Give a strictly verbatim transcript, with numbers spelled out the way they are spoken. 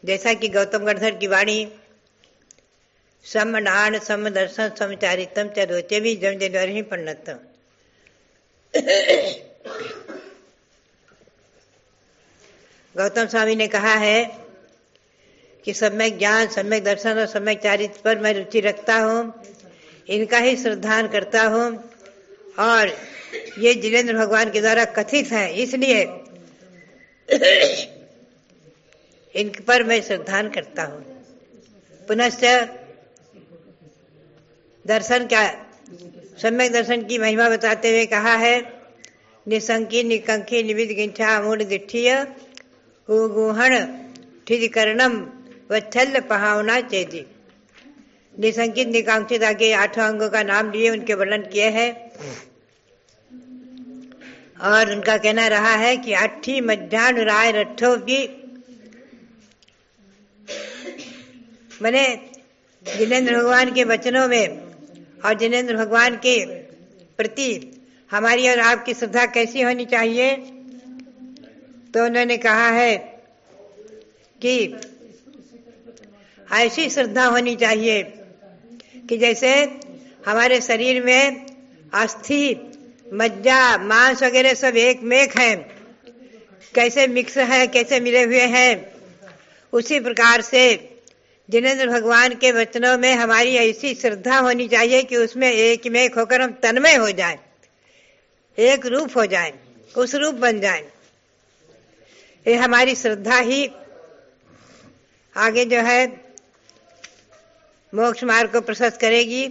जैसा कि गौतम गणधर की वाणी सम नाण सम दर्शन समचारितम च रोचे भी जम जनवर ही पन्नतम। गौतम स्वामी ने कहा है कि सम्यक ज्ञान, सम्यक दर्शन और सम्यक चारित्र पर मैं रुचि रखता हूँ, इनका ही श्रद्धान करता हूँ और ये जिनेंद्र भगवान के द्वारा कथित है, इसलिए इन पर मैं श्रद्धान करता हूँ। पुनश्च दर्शन का, सम्यक दर्शन की महिमा बताते हुए कहा है निसंकी निकंकी निविद गिंठा मूढ़ दिठिय गुहण ठिजकरणम वत्सल पहावना चेदी। निसंकित निकांक्षित आगे आठों अंगों का नाम लिए उनके वर्णन किए हैं और उनका कहना रहा है कि अट्ठी मध्यान्ह राय रट्ठों की मैंने जिनेंद्र भगवान के वचनों में और जिनेंद्र भगवान के प्रति हमारी और आपकी श्रद्धा कैसी होनी चाहिए। तो उन्होंने कहा है कि ऐसी श्रद्धा होनी चाहिए कि जैसे हमारे शरीर में अस्थि मज्जा मांस वगैरह सब एक मेक है, कैसे मिक्स है, कैसे मिले हुए हैं, उसी प्रकार से जिनेंद्र भगवान के वचनों में हमारी ऐसी श्रद्धा होनी चाहिए कि उसमें एक में एक होकर हम तन्मय हो जाएं, एक रूप हो जाएं, उस रूप बन जाएं। ये हमारी श्रद्धा ही आगे जो है मोक्ष मार्ग को प्रशस्त करेगी।